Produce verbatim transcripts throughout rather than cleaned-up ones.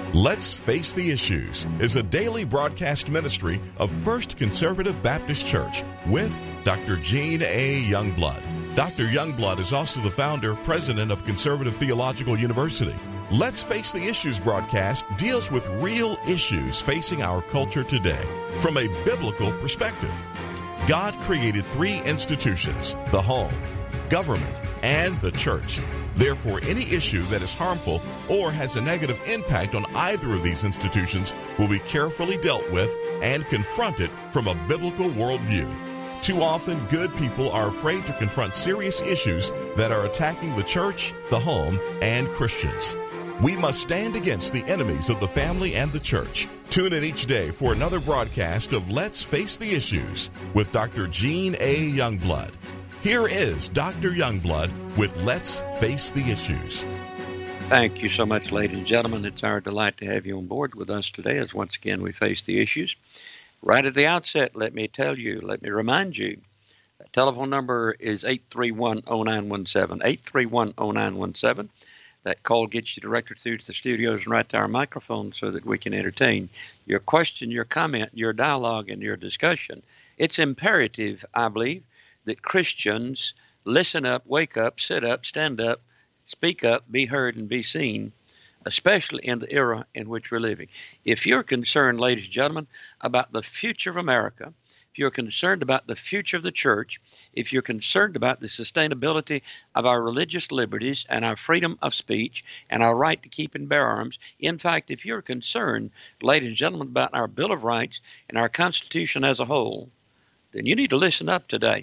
Let's Face the Issues is a daily broadcast ministry of First Conservative Baptist Church with Doctor Gene A. Youngblood. Doctor Youngblood is also the founder, president of Conservative Theological University. Let's Face the Issues broadcast deals with real issues facing our culture today from a biblical perspective. God created three institutions: the home, government, and the church. Therefore, any issue that is harmful or has a negative impact on either of these institutions will be carefully dealt with and confronted from a biblical worldview. Too often, good people are afraid to confront serious issues that are attacking the church, the home, and Christians. We must stand against the enemies of the family and the church. Tune in each day for another broadcast of Let's Face the Issues with Doctor Gene A. Youngblood. Here is Doctor Youngblood with Let's Face the Issues. Thank you so much, ladies and gentlemen. It's our delight to have you on board with us today as once again we face the issues. Right at the outset, let me tell you, let me remind you, the telephone number is eight three one, oh nine one seven, eight three one, oh nine one seven. That call gets you directly through to the studios and right to our microphone so that we can entertain your question, your comment, your dialogue, and your discussion. It's imperative, I believe, that Christians listen up, wake up, sit up, stand up, speak up, be heard, and be seen, especially in the era in which we're living. If you're concerned, ladies and gentlemen, about the future of America, if you're concerned about the future of the church, if you're concerned about the sustainability of our religious liberties and our freedom of speech and our right to keep and bear arms, in fact, if you're concerned, ladies and gentlemen, about our Bill of Rights and our Constitution as a whole, then you need to listen up today.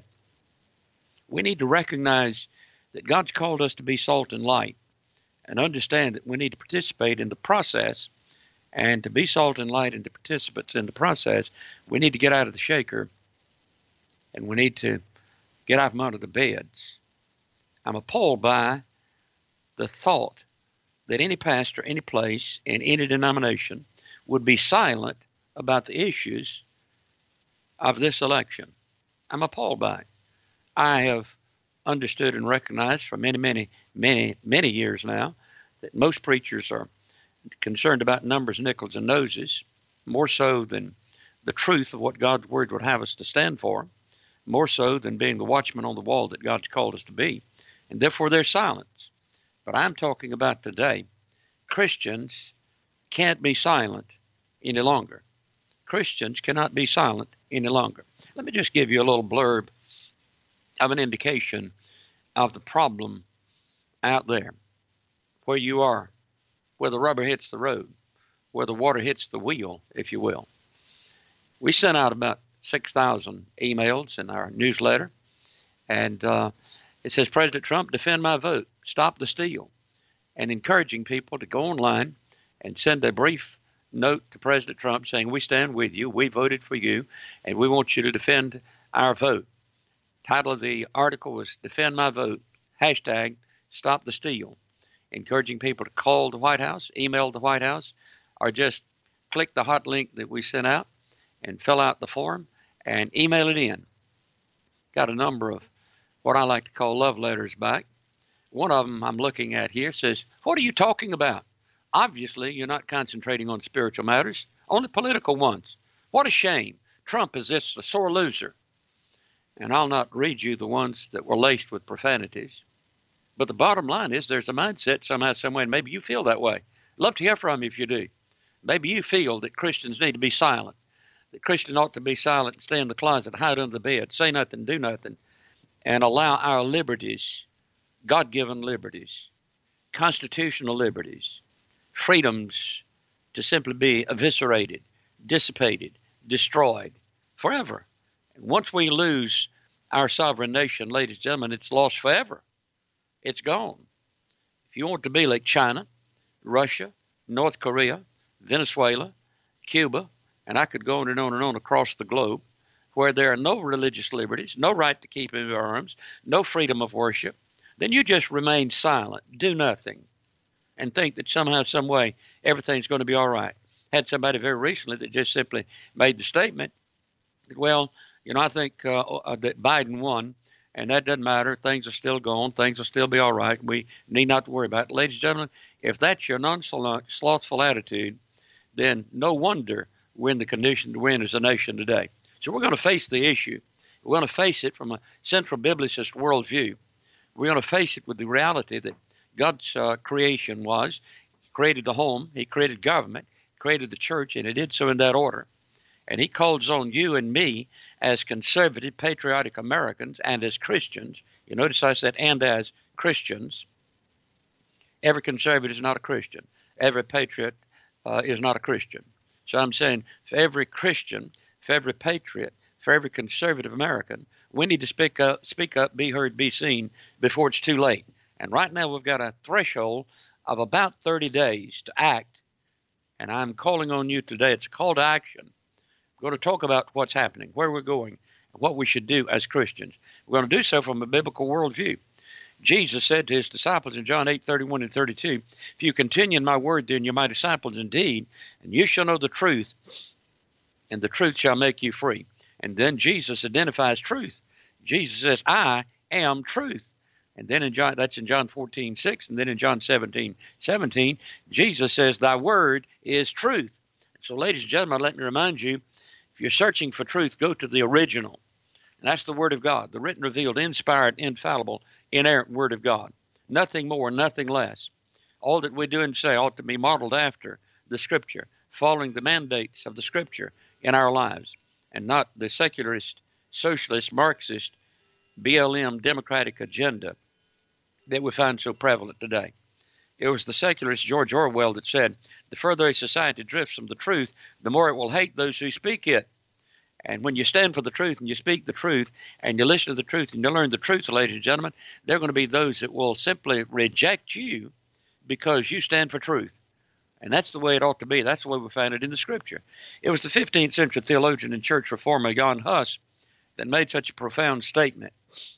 We need to recognize that God's called us to be salt and light and understand that we need to participate in the process. And to be salt and light and to participants in the process, we need to get out of the shaker and we need to get out from under the beds. I'm appalled by the thought that any pastor, any place, in any denomination would be silent about the issues of this election. I'm appalled by it. I have understood and recognized for many, many, many, many years now that most preachers are concerned about numbers, nickels, and noses, more so than the truth of what God's Word would have us to stand for, more so than being the watchman on the wall that God's called us to be, and therefore there's silence. But I'm talking about today, Christians can't be silent any longer. Christians cannot be silent any longer. Let me just give you a little blurb of an indication of the problem out there, where you are, where the rubber hits the road, where the water hits the wheel, if you will. We sent out about six thousand emails in our newsletter, and uh, it says, President Trump, defend my vote, stop the steal, and encouraging people to go online and send a brief note to President Trump saying, we stand with you, we voted for you, and we want you to defend our vote. Title of the article was Defend My Vote, hashtag Stop the Steal. Encouraging people to call the White House, email the White House, or just click the hot link that we sent out and fill out the form and email it in. Got a number of what I like to call love letters back. One of them I'm looking at here says, what are you talking about? Obviously, you're not concentrating on spiritual matters, only political ones. What a shame. Trump is just a sore loser. And I'll not read you the ones that were laced with profanities. But the bottom line is there's a mindset somehow, somewhere, and maybe you feel that way. Love to hear from you if you do. Maybe you feel that Christians need to be silent, that Christians ought to be silent and stay in the closet, hide under the bed, say nothing, do nothing, and allow our liberties, God-given liberties, constitutional liberties, freedoms to simply be eviscerated, dissipated, destroyed forever. And once we lose our sovereign nation, ladies and gentlemen, it's lost forever. It's gone. If you want to be like China, Russia, North Korea, Venezuela, Cuba, and I could go on and on and on across the globe, where there are no religious liberties, no right to keep and bear arms, no freedom of worship, then you just remain silent, do nothing, and think that somehow, some way, everything's going to be all right. Had somebody very recently that just simply made the statement that, well, you know, I think uh, uh, that Biden won, and that doesn't matter. Things are still going. Things will still be all right. We need not to worry about it. Ladies and gentlemen, if that's your non-slothful attitude, then no wonder we're in the condition to win as a nation today. So we're going to face the issue. We're going to face it from a central biblicist worldview. We're going to face it with the reality that God's uh, creation was. He created the home. He created government. He created the church, and he did so in that order. And he calls on you and me as conservative, patriotic Americans and as Christians. You notice I said and as Christians. Every conservative is not a Christian. Every patriot uh, is not a Christian. So I'm saying for every Christian, for every patriot, for every conservative American, we need to speak up, speak up, be heard, be seen before it's too late. And right now we've got a threshold of about thirty days to act. And I'm calling on you today. It's a call to action. We're going to talk about what's happening, where we're going, and what we should do as Christians. We're going to do so from a biblical worldview. Jesus said to his disciples in John eight, thirty-one and thirty-two, if you continue in my word, then you're my disciples indeed, and you shall know the truth, and the truth shall make you free. And then Jesus identifies truth. Jesus says, I am truth. And then in John, that's in John fourteen, six, and then in John seventeen, seventeen, Jesus says, thy word is truth. So ladies and gentlemen, let me remind you, if you're searching for truth, go to the original. And that's the Word of God, the written, revealed, inspired, infallible, inerrant Word of God. Nothing more, nothing less. All that we do and say ought to be modeled after the Scripture, following the mandates of the Scripture in our lives, and not the secularist, socialist, Marxist, B L M democratic agenda that we find so prevalent today. It was the secularist George Orwell that said, the further a society drifts from the truth, the more it will hate those who speak it. And when you stand for the truth and you speak the truth and you listen to the truth and you learn the truth, ladies and gentlemen, there are going to be those that will simply reject you because you stand for truth. And that's the way it ought to be. That's the way we find it in the Scripture. It was the fifteenth century theologian and church reformer Jan Hus that made such a profound statement.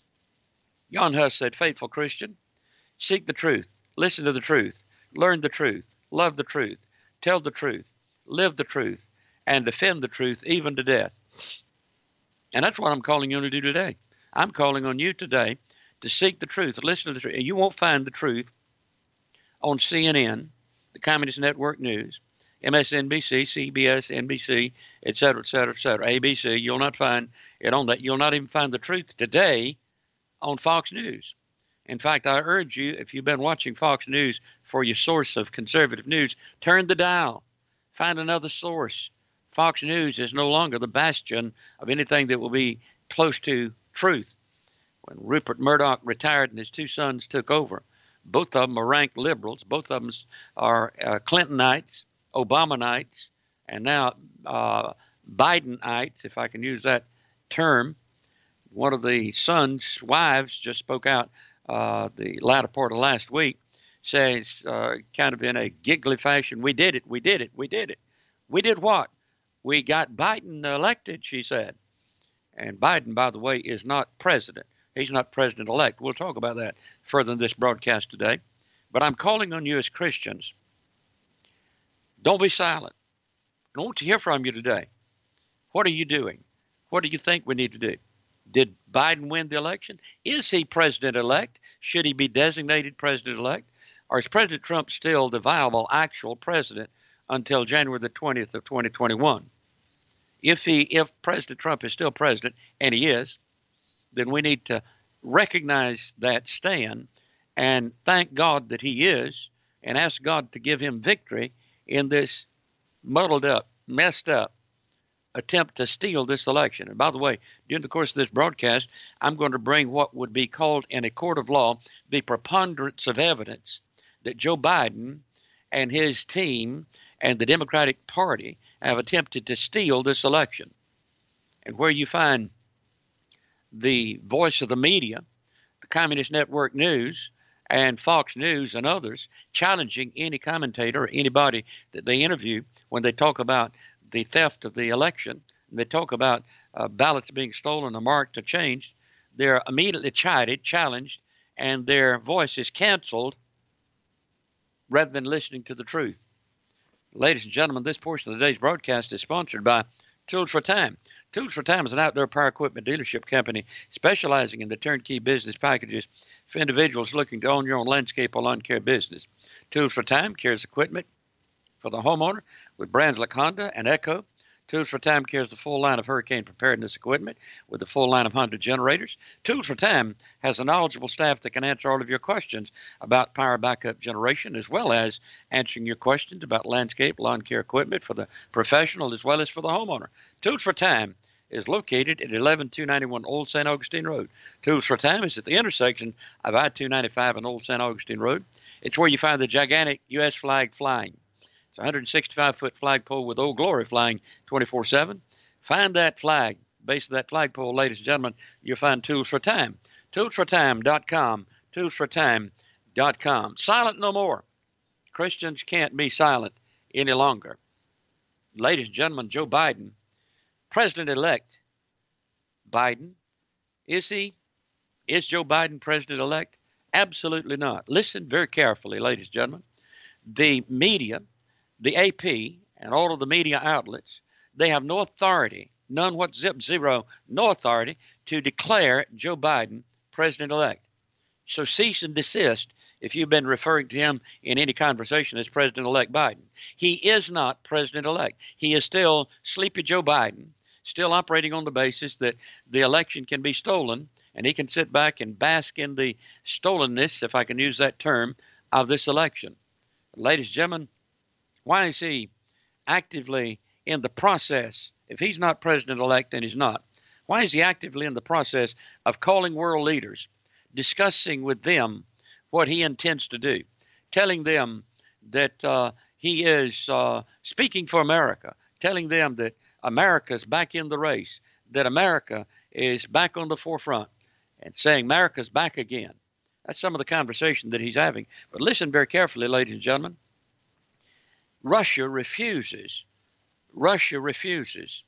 Jan Hus said, faithful Christian, seek the truth, listen to the truth, learn the truth, love the truth, tell the truth, live the truth, and defend the truth even to death. And that's what I'm calling you to do today. I'm calling on you today to seek the truth, listen to the truth. And you won't find the truth on C N N, the Communist Network News, M S N B C, C B S, N B C, et cetera, et cetera, et cetera, A B C. You'll not find it on that. You'll not even find the truth today on Fox News. In fact, I urge you, if you've been watching Fox News for your source of conservative news, turn the dial. Find another source. Fox News is no longer the bastion of anything that will be close to truth. When Rupert Murdoch retired and his two sons took over, both of them are ranked liberals. Both of them are uh, Clintonites, Obamanites, and now uh, Bidenites, if I can use that term. One of the sons' wives just spoke out uh, the latter part of last week, says uh, kind of in a giggly fashion, we did it, we did it, we did it. We did what? We got Biden elected, she said. And Biden, by the way, is not president. He's not president-elect. We'll talk about that further in this broadcast today. But I'm calling on you as Christians. Don't be silent. I want to hear from you today. What are you doing? What do you think we need to do? Did Biden win the election? Is he president-elect? Should he be designated president-elect? Or is President Trump still the viable, actual president until January the twentieth of twenty twenty-one? If he, if President Trump is still president, and he is, then we need to recognize that stand and thank God that he is, and ask God to give him victory in this muddled up, messed up attempt to steal this election. And by the way, during the course of this broadcast, I'm going to bring what would be called in a court of law the preponderance of evidence that Joe Biden and his team and the Democratic Party have attempted to steal this election. And where you find the voice of the media, the Communist Network News, and Fox News and others challenging any commentator or anybody that they interview when they talk about the theft of the election, and they talk about uh, ballots being stolen or marked or changed, they're immediately chided, challenged, and their voice is canceled rather than listening to the truth. Ladies and gentlemen, this portion of today's broadcast is sponsored by Tools for Time. Tools for Time is an outdoor power equipment dealership company specializing in the turnkey business packages for individuals looking to own your own landscape or lawn care business. Tools for Time carries equipment for the homeowner with brands like Honda and Echo. Tools for Time carries the full line of hurricane preparedness equipment with the full line of Honda generators. Tools for Time has a knowledgeable staff that can answer all of your questions about power backup generation, as well as answering your questions about landscape, lawn care equipment for the professional as well as for the homeowner. Tools for Time is located at eleven two ninety-one Old Saint Augustine Road. Tools for Time is at the intersection of I two ninety-five and Old Saint Augustine Road. It's where you find the gigantic U S flag flying. It's a one hundred sixty-five foot flagpole with Old Glory flying twenty-four seven. Find that flag, base of that flagpole, ladies and gentlemen, you'll find Tools for Time. tools for time dot com. tools for time dot com. Silent no more. Christians can't be silent any longer. Ladies and gentlemen, Joe Biden, President-elect Biden, is he? Is Joe Biden President-elect? Absolutely not. Listen very carefully, ladies and gentlemen. The media, the A P, and all of the media outlets, they have no authority, none what zip zero, no authority to declare Joe Biden President-elect. So cease and desist if you've been referring to him in any conversation as President-elect Biden. He is not President-elect. He is still Sleepy Joe Biden, still operating on the basis that the election can be stolen, and he can sit back and bask in the stolenness, if I can use that term, of this election. Ladies and gentlemen, why is he actively in the process? If he's not President-elect, then he's not. Why is he actively in the process of calling world leaders, discussing with them what he intends to do, telling them that uh, he is uh, speaking for America, telling them that America's back in the race, that America is back on the forefront, and saying America's back again. That's some of the conversation that he's having. But listen very carefully, ladies and gentlemen. Russia refuses, Russia refuses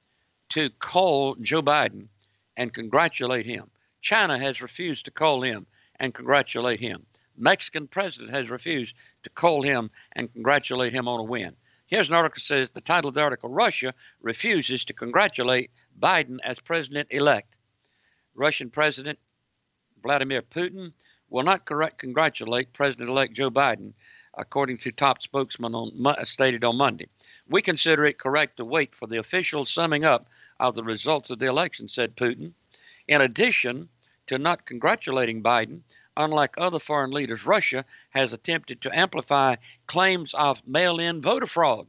to call Joe Biden and congratulate him. China has refused to call him and congratulate him. Mexican president has refused to call him and congratulate him on a win. Here's an article that says, the title of the article, Russia refuses to congratulate Biden as president-elect. Russian President Vladimir Putin will not correct, congratulate President-elect Joe Biden, according to top spokesman on, stated on Monday. We consider it correct to wait for the official summing up of the results of the election, said Putin. In addition to not congratulating Biden, unlike other foreign leaders, Russia has attempted to amplify claims of mail-in voter fraud.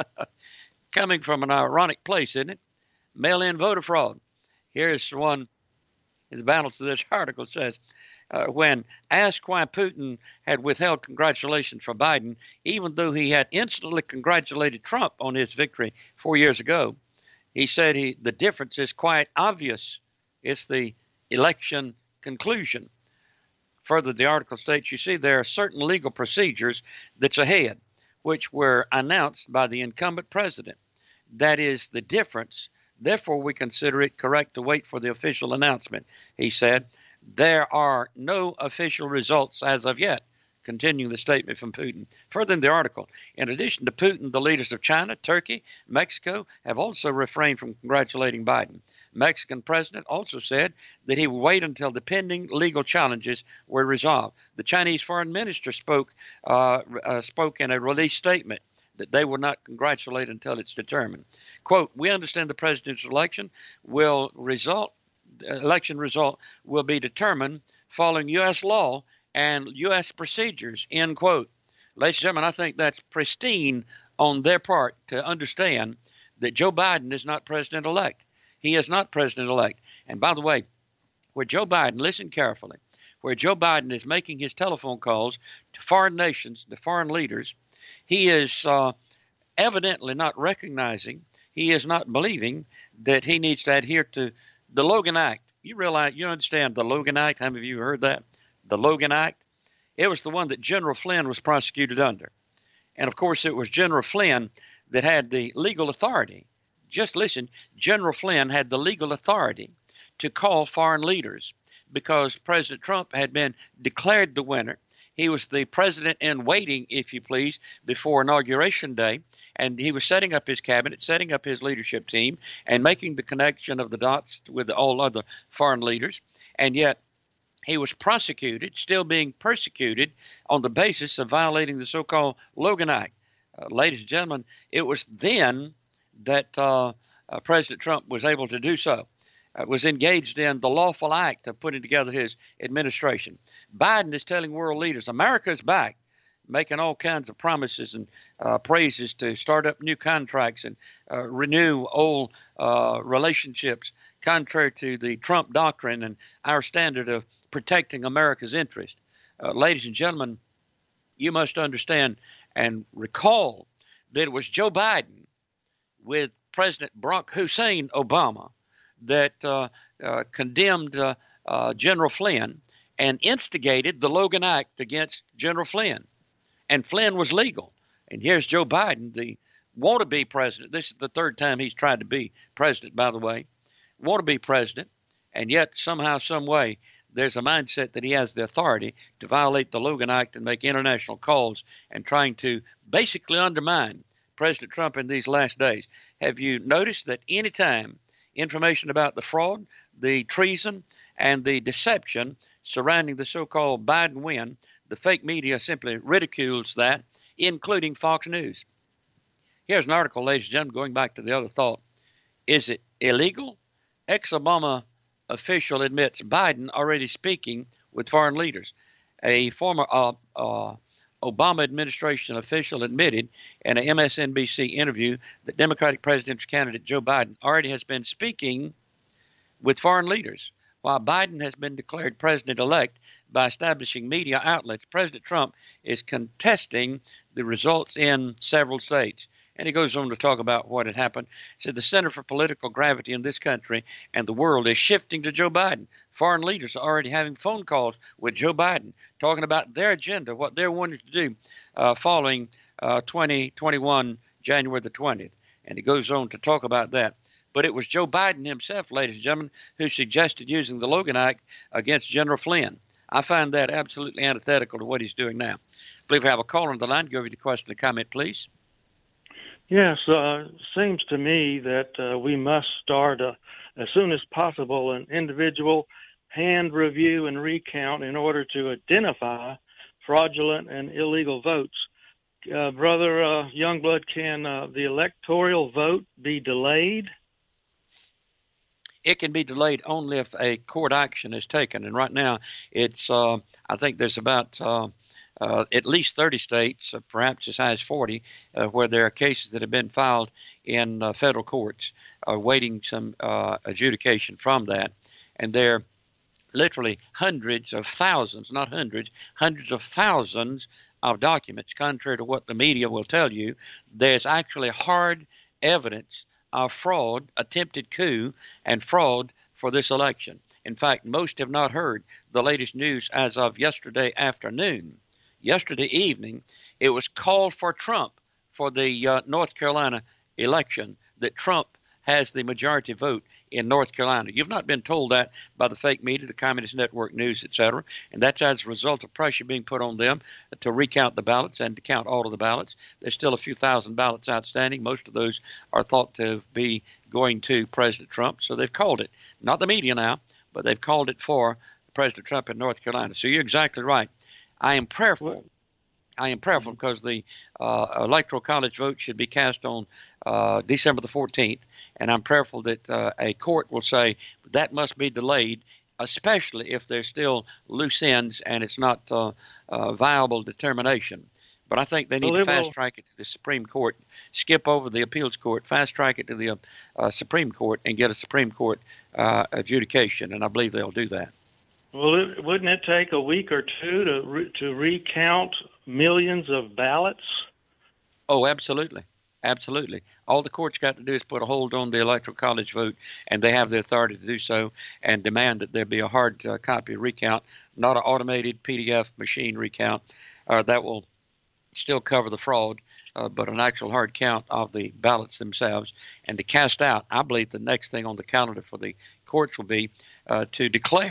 Coming from an ironic place, isn't it? Mail-in voter fraud. Here's one in the balance of this article. It says, uh, when asked why Putin had withheld congratulations for Biden, even though he had instantly congratulated Trump on his victory four years ago, he said he, the difference is quite obvious. It's the election conclusion. Further, the article states, you see, there are certain legal procedures that's ahead, which were announced by the incumbent president. That is the difference. Therefore, we consider it correct to wait for the official announcement, he said. There are no official results as of yet, continuing the statement from Putin. Further in the article, in addition to Putin, the leaders of China, Turkey, Mexico have also refrained from congratulating Biden. Mexican president also said that he would wait until the pending legal challenges were resolved. The Chinese foreign minister spoke, uh, uh, spoke in a release statement that they will not congratulate until it's determined. Quote, we understand the presidential election will result, election result will be determined following U S law and U S procedures, end quote. Ladies and gentlemen, I think that's pristine on their part to understand that Joe Biden is not president-elect. He is not president-elect. And by the way, where Joe Biden, listen carefully, where Joe Biden is making his telephone calls to foreign nations, to foreign leaders, he is uh, evidently not recognizing, he is not believing that he needs to adhere to the Logan Act. You realize, you understand the Logan Act? How many of you heard that? The Logan Act? It was the one that General Flynn was prosecuted under. And of course, it was General Flynn that had the legal authority. Just listen, General Flynn had the legal authority to call foreign leaders because President Trump had been declared the winner. He was the president in waiting, if you please, before Inauguration Day, and he was setting up his cabinet, setting up his leadership team, and making the connection of the dots with all other foreign leaders. And yet he was prosecuted, still being persecuted, on the basis of violating the so-called Logan Act. Uh, ladies and gentlemen, it was then that uh, uh, President Trump was able to do so. Uh, was engaged in the lawful act of putting together his administration. Biden is telling world leaders, America is back, making all kinds of promises and uh, praises to start up new contracts and uh, renew old uh, relationships, contrary to the Trump doctrine and our standard of protecting America's interest. Uh, ladies and gentlemen, you must understand and recall that it was Joe Biden with President Barack Hussein Obama that uh, uh, condemned uh, uh, General Flynn and instigated the Logan Act against General Flynn. And Flynn was legal. And here's Joe Biden, the want-to-be president. This is the third time he's tried to be president, by the way. Want-to-be president. And yet, somehow, some way, there's a mindset that he has the authority to violate the Logan Act and make international calls and trying to basically undermine President Trump in these last days. Have you noticed that any time information about the fraud, the treason, and the deception surrounding the so-called Biden win, the fake media simply ridicules that, including Fox News? Here's an article, ladies and gentlemen, going back to the other thought. Is it illegal? Ex-Obama official admits Biden already speaking with foreign leaders. A former uh, uh, Obama administration official admitted in a M S N B C interview that Democratic presidential candidate Joe Biden already has been speaking with foreign leaders. While Biden has been declared president-elect by establishing media outlets, President Trump is contesting the results in several states. And he goes on to talk about what had happened. He said the center for political gravity in this country and the world is shifting to Joe Biden. Foreign leaders are already having phone calls with Joe Biden, talking about their agenda, what they're wanting to do uh, following uh, twenty twenty-one, January the twentieth. And he goes on to talk about that. But it was Joe Biden himself, ladies and gentlemen, who suggested using the Logan Act against General Flynn. I find that absolutely antithetical to what he's doing now. I believe we have a caller on the line. Go over the question and comment, please. Yes, uh, seems to me that uh, we must start uh, as soon as possible an individual hand review and recount in order to identify fraudulent and illegal votes. Uh, Brother uh, Youngblood, can uh, the electoral vote be delayed? It can be delayed only if a court action is taken. And right now, it's uh, I think there's about uh, Uh, at least thirty states, uh, perhaps as high as forty, uh, where there are cases that have been filed in uh, federal courts, awaiting some uh, adjudication from that. And there are literally hundreds of thousands, not hundreds, hundreds of thousands of documents. Contrary to what the media will tell you, there's actually hard evidence of fraud, attempted coup, and fraud for this election. In fact, most have not heard the latest news as of yesterday afternoon. Yesterday evening, it was called for Trump for the uh, North Carolina election, that Trump has the majority vote in North Carolina. You've not been told that by the fake media, the Communist Network News, et cetera, and that's as a result of pressure being put on them to recount the ballots and to count all of the ballots. There's still a few thousand ballots outstanding. Most of those are thought to be going to President Trump, so they've called it. Not the media now, but they've called it for President Trump in North Carolina. So you're exactly right. I am prayerful. I am prayerful because the uh, Electoral College vote should be cast on uh, December the fourteenth, and I'm prayerful that uh, a court will say that must be delayed, especially if there's still loose ends and it's not uh, uh, viable determination. But I think they need well, to fast-track it to the Supreme Court, skip over the appeals court, fast-track it to the uh, Supreme Court, and get a Supreme Court uh, adjudication, and I believe they'll do that. Well, it, wouldn't it take a week or two to re, to recount millions of ballots? Oh, absolutely. Absolutely. All the court's got to do is put a hold on the Electoral College vote, and they have the authority to do so, and demand that there be a hard uh, copy recount, not an automated P D F machine recount uh, that will still cover the fraud, uh, but an actual hard count of the ballots themselves. And to cast out, I believe the next thing on the calendar for the courts will be uh, to declare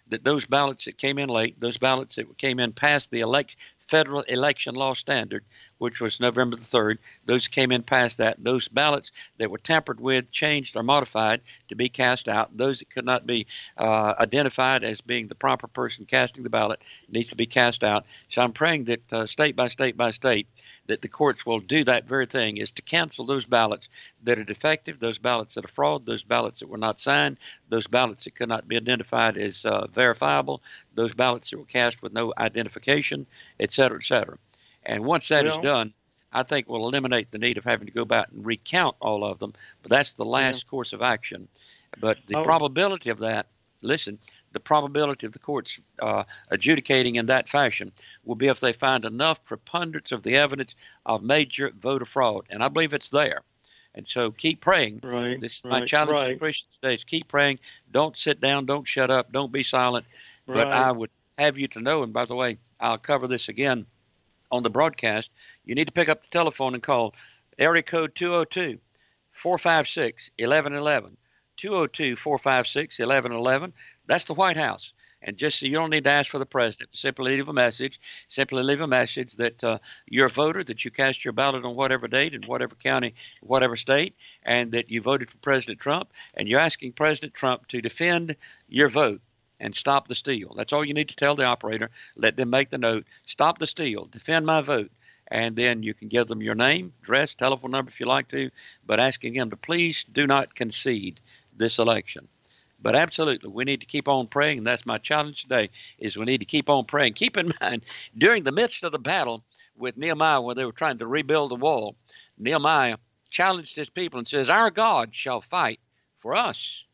that those ballots that came in late, those ballots that came in past the elect, federal election law standard, which was November the third, those came in past that. Those ballots that were tampered with, changed, or modified to be cast out, those that could not be uh, identified as being the proper person casting the ballot needs to be cast out. So I'm praying that uh, state by state by state, that the courts will do that very thing, is to cancel those ballots that are defective, those ballots that are fraud, those ballots that were not signed, those ballots that could not be identified as uh, verifiable, those ballots that were cast with no identification, et cetera, et cetera. And once that well, is done, I think we'll eliminate the need of having to go back and recount all of them. But that's the last yeah. course of action. But the oh. probability of that, listen, the probability of the courts uh, adjudicating in that fashion will be if they find enough preponderance of the evidence of major voter fraud. And I believe it's there. And so keep praying. Right, this is right, my challenge right. to Christians today is keep praying. Don't sit down. Don't shut up. Don't be silent. Right. But I would have you to know, and by the way, I'll cover this again on the broadcast, you need to pick up the telephone and call area code two oh two, four five six, eleven eleven. two oh two, four five six, eleven eleven. That's the White House. And just so you don't need to ask for the president, simply leave a message. Simply leave a message that uh, you're a voter, that you cast your ballot on whatever date in whatever county, whatever state, and that you voted for President Trump, and you're asking President Trump to defend your vote and stop the steal. That's all you need to tell the operator. Let them make the note. Stop the steal. Defend my vote. And then you can give them your name, address, telephone number if you like to, but asking them to please do not concede this election. But absolutely, we need to keep on praying, and that's my challenge today, is we need to keep on praying. Keep in mind, during the midst of the battle with Nehemiah, where they were trying to rebuild the wall, Nehemiah challenged his people and says, our God shall fight for us.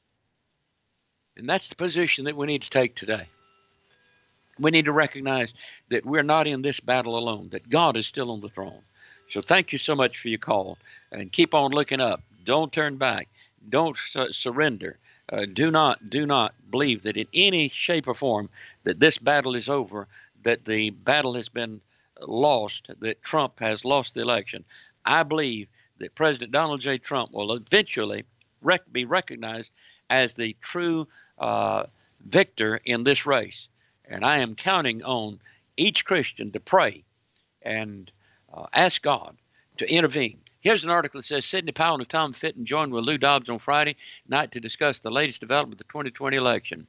And that's the position that we need to take today. We need to recognize that we're not in this battle alone, that God is still on the throne. So thank you so much for your call, and keep on looking up. Don't turn back. Don't uh, surrender. Uh, do not, do not believe that in any shape or form that this battle is over, that the battle has been lost, that Trump has lost the election. I believe that President Donald J. Trump will eventually rec- be recognized as the true uh, victor in this race. And I am counting on each Christian to pray and uh, ask God to intervene. Here's an article that says Sidney Powell and Tom Fitton joined with Lou Dobbs on Friday night to discuss the latest development of the twenty twenty election.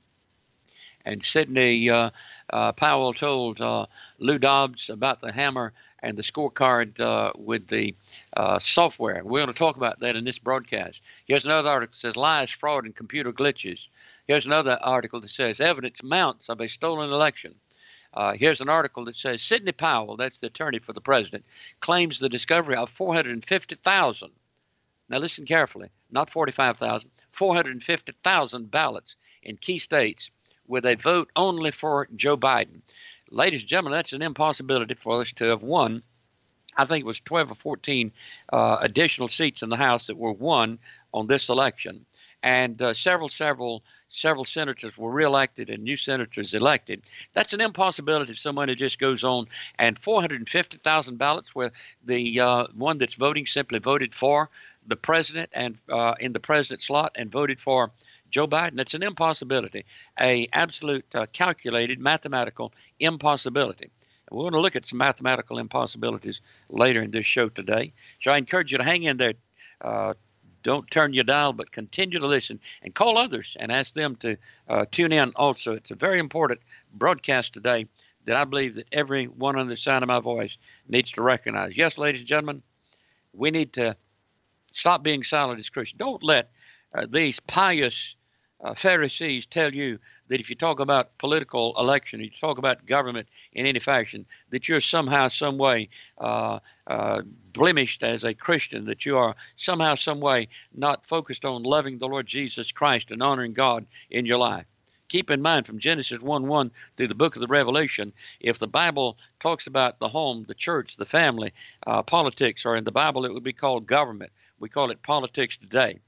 And Sidney uh, uh, Powell told uh, Lou Dobbs about the hammer and the scorecard uh, with the uh, software. We're going to talk about that in this broadcast. Here's another article that says lies, fraud, and computer glitches. Here's another article that says evidence mounts of a stolen election. Uh, here's an article that says Sidney Powell, that's the attorney for the president, claims the discovery of four hundred fifty thousand. Now listen carefully, not forty-five thousand, four hundred fifty thousand ballots in key states with a vote only for Joe Biden. Ladies and gentlemen, that's an impossibility for us to have won. I think it was twelve or fourteen uh, additional seats in the House that were won on this election. And uh, several, several, several senators were reelected and new senators elected. That's an impossibility if somebody just goes on and four hundred fifty thousand ballots where the uh, one that's voting simply voted for the president and uh, in the president slot and voted for Joe Biden. That's an impossibility, a absolute uh, calculated mathematical impossibility. And we're going to look at some mathematical impossibilities later in this show today. So I encourage you to hang in there. Uh, Don't turn your dial, but continue to listen and call others and ask them to uh, tune in also. It's a very important broadcast today that I believe that everyone on the sound of my voice needs to recognize. Yes, ladies and gentlemen, we need to stop being silent as Christians. Don't let uh, these pious uh, Pharisees tell you that if you talk about political election, you talk about government in any fashion, that you're somehow, some way uh, uh, blemished as a Christian, that you are somehow, some way not focused on loving the Lord Jesus Christ and honoring God in your life. Keep in mind from Genesis one one through the book of the Revelation, if the Bible talks about the home, the church, the family, uh, politics, or in the Bible it would be called government. We call it politics today.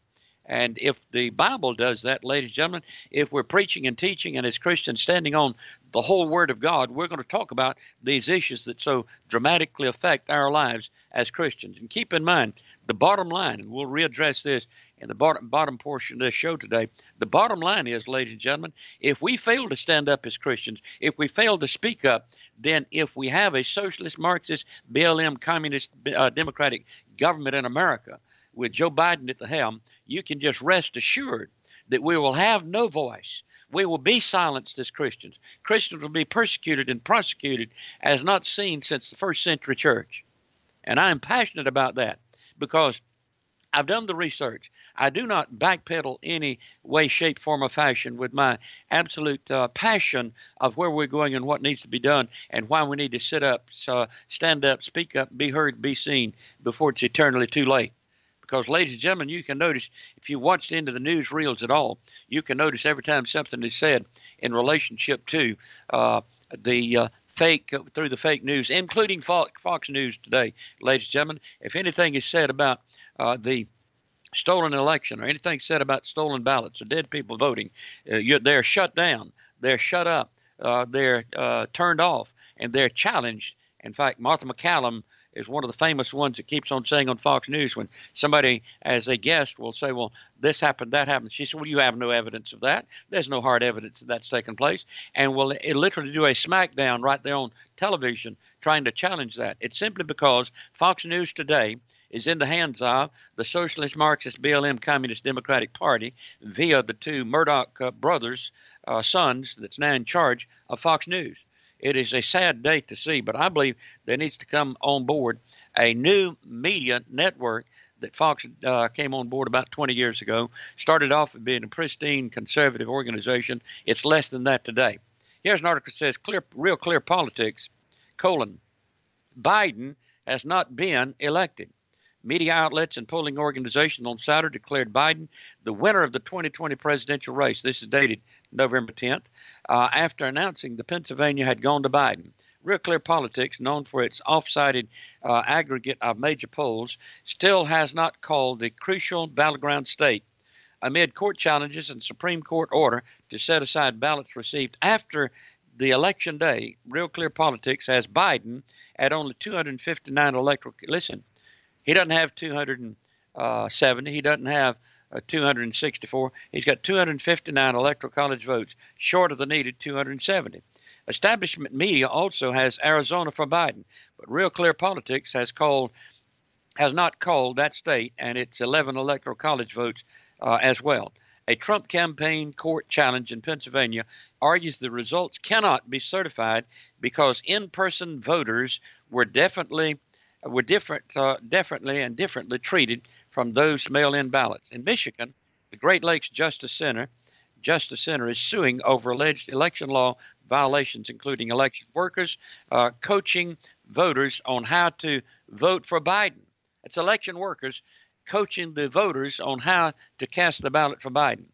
And if the Bible does that, ladies and gentlemen, if we're preaching and teaching and as Christians standing on the whole Word of God, we're going to talk about these issues that so dramatically affect our lives as Christians. And keep in mind, the bottom line, and we'll readdress this in the bottom, bottom portion of this show today, the bottom line is, ladies and gentlemen, if we fail to stand up as Christians, if we fail to speak up, then if we have a socialist, Marxist, B L M, communist, uh, democratic government in America, with Joe Biden at the helm, you can just rest assured that we will have no voice. We will be silenced as Christians. Christians will be persecuted and prosecuted as not seen since the first century church. And I am passionate about that because I've done the research. I do not backpedal any way, shape, form, or fashion with my absolute uh, passion of where we're going and what needs to be done and why we need to sit up, uh, stand up, speak up, be heard, be seen before it's eternally too late. Because, ladies and gentlemen, you can notice, if you watched into the news reels at all, you can notice every time something is said in relationship to uh, the uh, fake, uh, through the fake news, including Fox, Fox News today, ladies and gentlemen, if anything is said about uh, the stolen election or anything said about stolen ballots or dead people voting, uh, you're, they're shut down, they're shut up, uh, they're uh, turned off, and they're challenged. In fact, Martha MacCallum is one of the famous ones that keeps on saying on Fox News when somebody, as a guest, will say, well, this happened, that happened. She said, well, you have no evidence of that. There's no hard evidence that that's taken place. And will it literally do a smackdown right there on television trying to challenge that. It's simply because Fox News today is in the hands of the Socialist, Marxist, B L M, Communist Democratic Party via the two Murdoch uh, brothers, uh, sons that's now in charge of Fox News. It is a sad day to see, but I believe there needs to come on board a new media network that Fox uh, came on board about twenty years ago. Started off as being a pristine conservative organization. It's less than that today. Here's an article that says, clear, real clear politics, colon, Biden has not been elected. Media outlets and polling organizations on Saturday declared Biden the winner of the twenty twenty presidential race. This is dated November tenth, uh, after announcing the Pennsylvania had gone to Biden. Real Clear Politics, known for its off-sided uh, aggregate of major polls, still has not called the crucial battleground state amid court challenges and Supreme Court order to set aside ballots received after the election day. Real Clear Politics has Biden at only two hundred fifty-nine electoral. Listen. He doesn't have two hundred seventy. He doesn't have uh, two hundred sixty-four. He's got two hundred fifty-nine electoral college votes, short of the needed two hundred seventy. Establishment media also has Arizona for Biden, but Real Clear Politics has called, has not called that state and its eleven electoral college votes uh, as well. A Trump campaign court challenge in Pennsylvania argues the results cannot be certified because in-person voters were definitely were different, uh, differently and differently treated from those mail-in ballots. In Michigan, the Great Lakes Justice Center, Justice Center is suing over alleged election law violations, including election workers uh, coaching voters on how to vote for Biden. It's election workers coaching the voters on how to cast the ballot for Biden.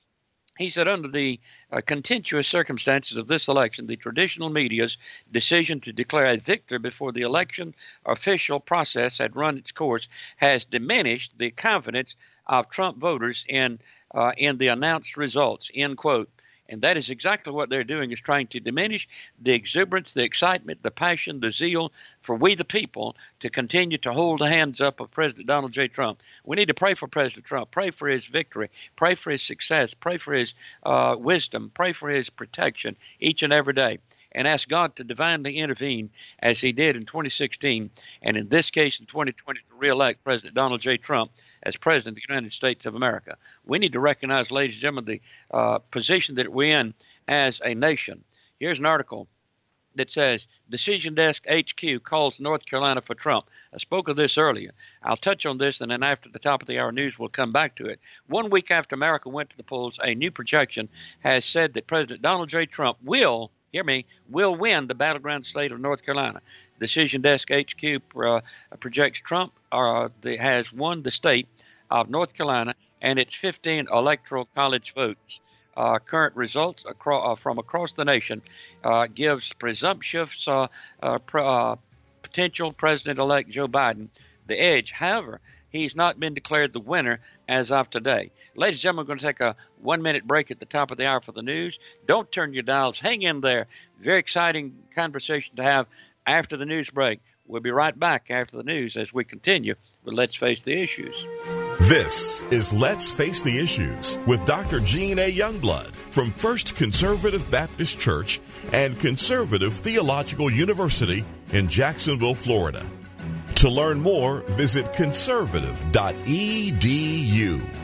He said, under the uh, contentious circumstances of this election, the traditional media's decision to declare a victor before the election official process had run its course has diminished the confidence of Trump voters in uh, in the announced results, end quote. And that is exactly what they're doing, is trying to diminish the exuberance, the excitement, the passion, the zeal for we the people to continue to hold the hands up of President Donald J. Trump. We need to pray for President Trump, pray for his victory, pray for his success, pray for his uh, wisdom, pray for his protection each and every day, and ask God to divinely intervene as he did in twenty sixteen, and in this case in twenty twenty to reelect President Donald J. Trump as President of the United States of America. We need to recognize, ladies and gentlemen, the uh, position that we're in as a nation. Here's an article that says, Decision Desk H Q calls North Carolina for Trump. I spoke of this earlier. I'll touch on this, and then after the top of the hour news, we'll come back to it. One week after America went to the polls, a new projection has said that President Donald J. Trump will, hear me, will win the battleground state of North Carolina. Decision Desk H Q uh, projects Trump uh, the, has won the state of North Carolina and its fifteen electoral college votes. Uh, current results acro- uh, from across the nation uh, gives presumptuous uh, uh, pr- uh, potential President-elect Joe Biden the edge. However, he he's not been declared the winner as of today. Ladies and gentlemen, we're going to take a one-minute break at the top of the hour for the news. Don't turn your dials. Hang in there. Very exciting conversation to have after the news break. We'll be right back after the news as we continue with Let's Face the Issues. This is Let's Face the Issues with Doctor Gene A. Youngblood from First Conservative Baptist Church and Conservative Theological University in Jacksonville, Florida. To learn more, visit conservative dot e d u.